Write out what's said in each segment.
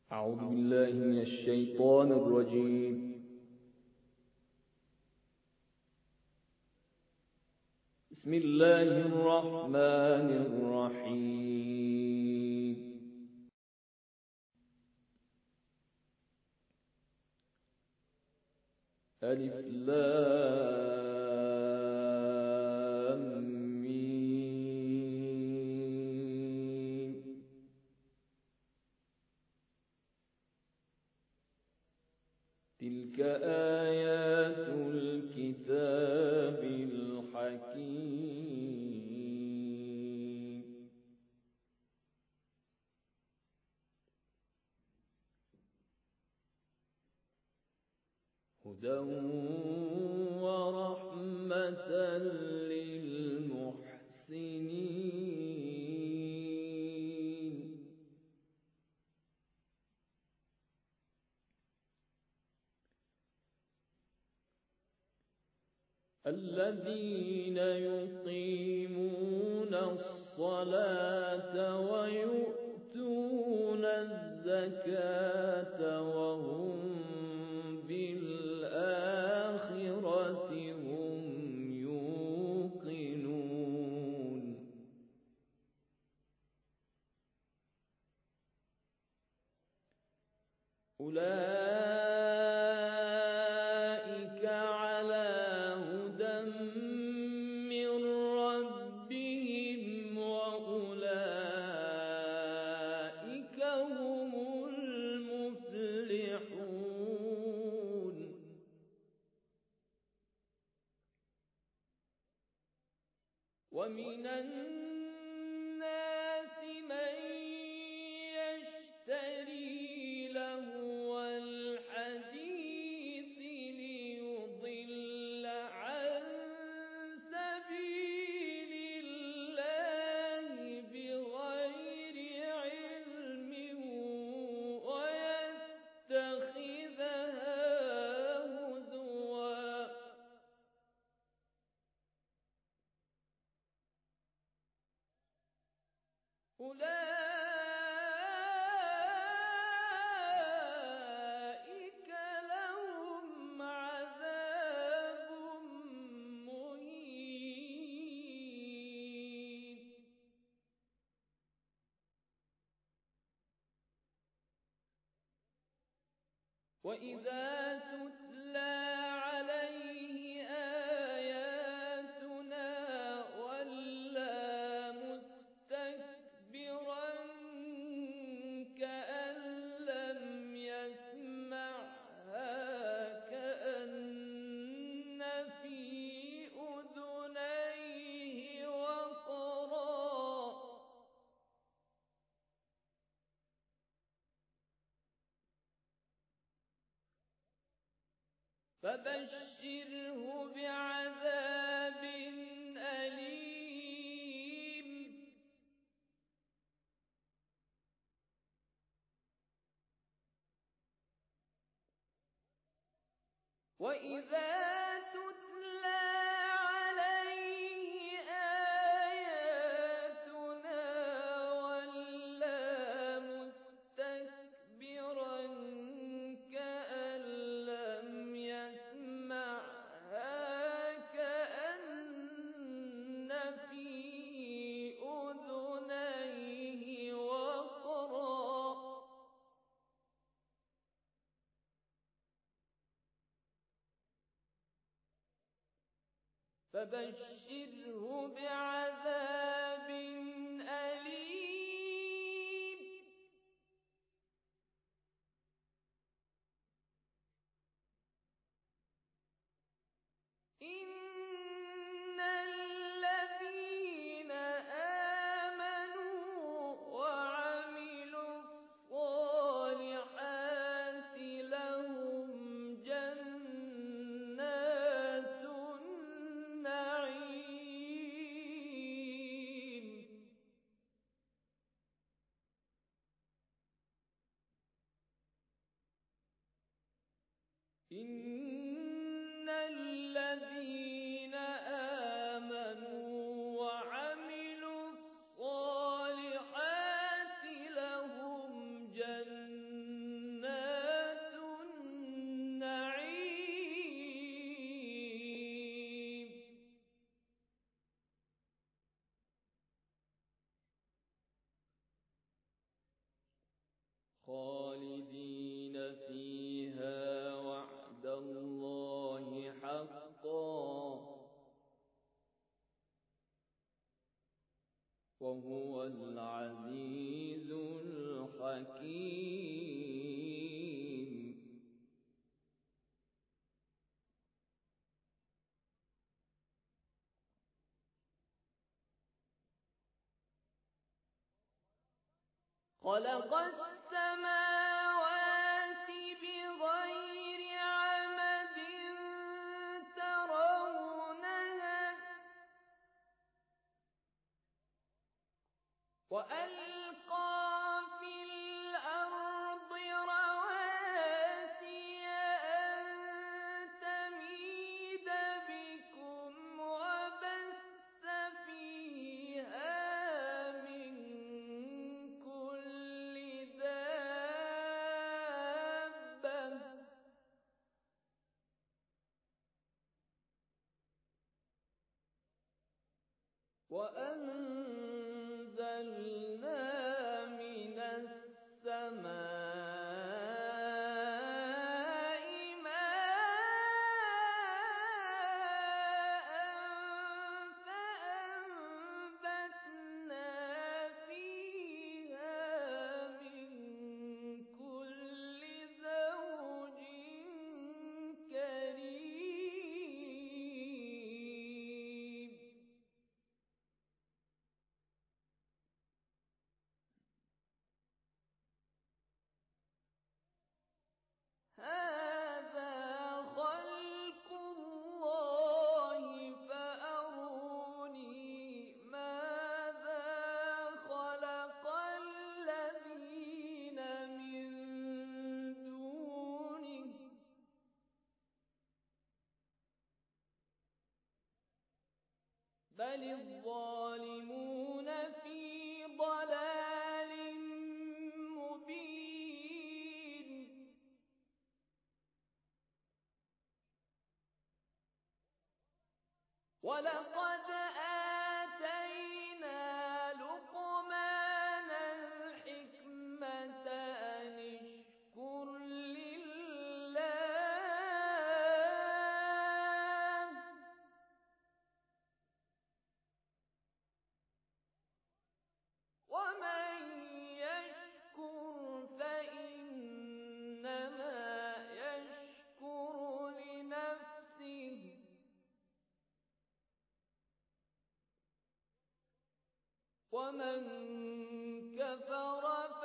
أعوذ بالله من الشيطان الرجيم. بسم الله الرحمن الرحيم. ألف لام ميم. تلك آيات الكتاب الحكيم. هدى ورحمة للمحسنين. الذين يقيمون الصلاة ويؤتون الزكاة وهم بالآخرة هم يوقنون. أولئك على هدى من ربهم وأولئك هم المفلحون. ومن الناس من يشتري لهو الحديث ليضل عن سبيل الله بغير علم ويتخذها هزوا. أولئك لهم عذاب مهين. وإذا تتلى عليه آياتنا ولى مستكبرا كأن لم يسمعها كأن في أذنيه وقرا. فبشره بعذاب أليم. وإذا تتلى عليه آياتنا ولى مستكبرا كأن لم يسمعها كأن في أذنيه وقرا. فبشره بعذاب أليم. إن الذين آمنوا وعملوا الصالحات لهم جنات النعيم. إن الذين آمنوا وعملوا الصالحات لهم جنات وهو العزيز الحكيم. خلق السماوات بغير عمد ترونها وألقى في الأرض رواسي أن تميد بكم وبث فيها من كل دابة وأنزلنا من السماء ماء فأنبتنا فيها من كل زوج كريم. هذا خلق الله فأروني ماذا خلق الذين من دونه بل الظالمون في ضلال مبين. ولقد آتينا لقمان الحكمة أن اشكر لله ومن يشكر فإنما يشكر لنفسه ومن كفر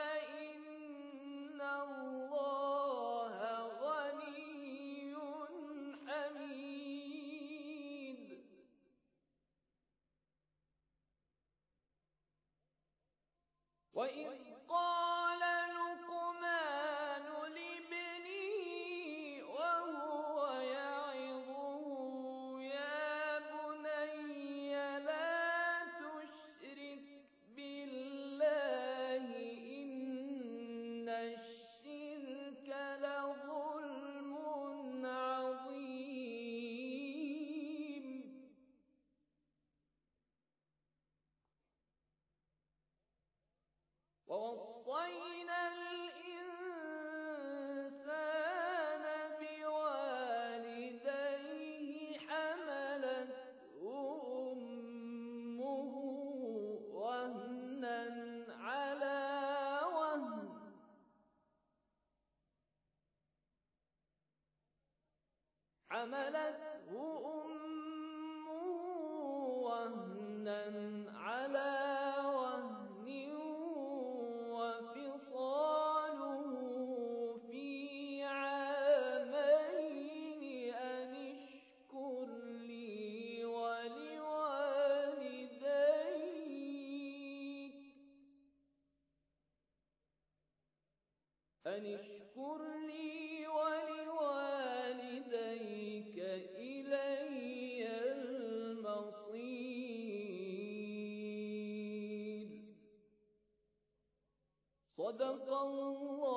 فإن الله غني حميد. وإذ قال لقمان لابنه وهو يعظه يا بني لا تشرك بالله إن الشرك لظلم عظيم. ووصينا الإنسان بوالديه حملته أمه وهنا على وهن وفصاله في عامين أن اشكر لي ولوالديك إلي المصير. صدق الله